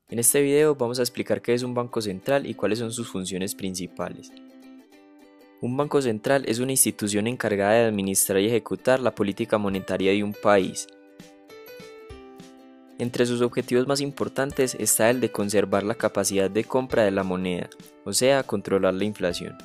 En este video vamos a explicar qué es un banco central y cuáles son sus funciones principales. Un banco central es una institución encargada de administrar y ejecutar la política monetaria de un país. Entre sus objetivos más importantes está el de conservar la capacidad de compra de la moneda, o sea, controlar la inflación.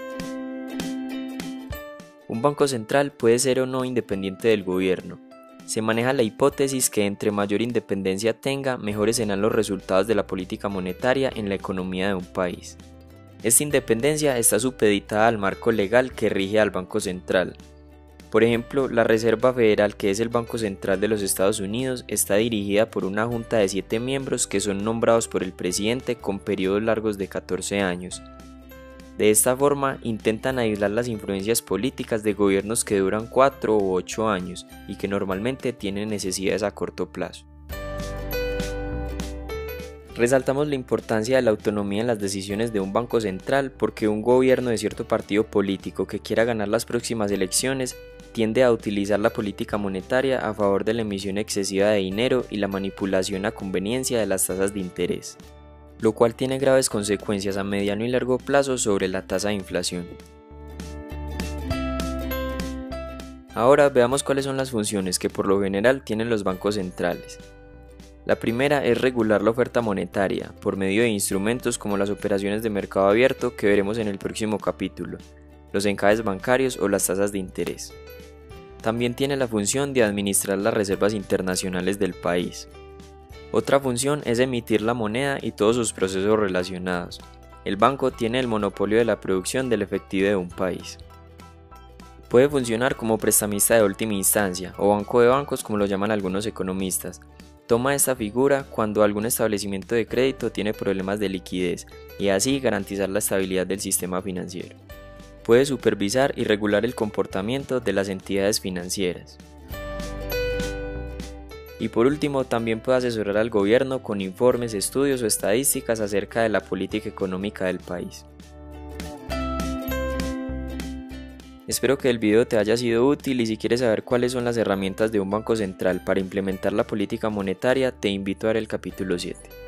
Un banco central puede ser o no independiente del gobierno. Se maneja la hipótesis que entre mayor independencia tenga, mejores serán los resultados de la política monetaria en la economía de un país. Esta independencia está supeditada al marco legal que rige al Banco Central. Por ejemplo, la Reserva Federal, que es el Banco Central de los Estados Unidos, está dirigida por una junta de 7 miembros que son nombrados por el presidente con periodos largos de 14 años. De esta forma, intentan aislar las influencias políticas de gobiernos que duran 4 u 8 años y que normalmente tienen necesidades a corto plazo. Resaltamos la importancia de la autonomía en las decisiones de un banco central porque un gobierno de cierto partido político que quiera ganar las próximas elecciones tiende a utilizar la política monetaria a favor de la emisión excesiva de dinero y la manipulación a conveniencia de las tasas de interés, lo cual tiene graves consecuencias a mediano y largo plazo sobre la tasa de inflación. Ahora veamos cuáles son las funciones que por lo general tienen los bancos centrales. La primera es regular la oferta monetaria por medio de instrumentos como las operaciones de mercado abierto que veremos en el próximo capítulo, los encajes bancarios o las tasas de interés. También tiene la función de administrar las reservas internacionales del país. Otra función es emitir la moneda y todos sus procesos relacionados. El banco tiene el monopolio de la producción del efectivo de un país. Puede funcionar como prestamista de última instancia o banco de bancos como lo llaman algunos economistas. Toma esta figura cuando algún establecimiento de crédito tiene problemas de liquidez y así garantizar la estabilidad del sistema financiero. Puede supervisar y regular el comportamiento de las entidades financieras. Y por último, también puede asesorar al gobierno con informes, estudios o estadísticas acerca de la política económica del país. Espero que el video te haya sido útil y si quieres saber cuáles son las herramientas de un banco central para implementar la política monetaria, te invito a ver el capítulo 7.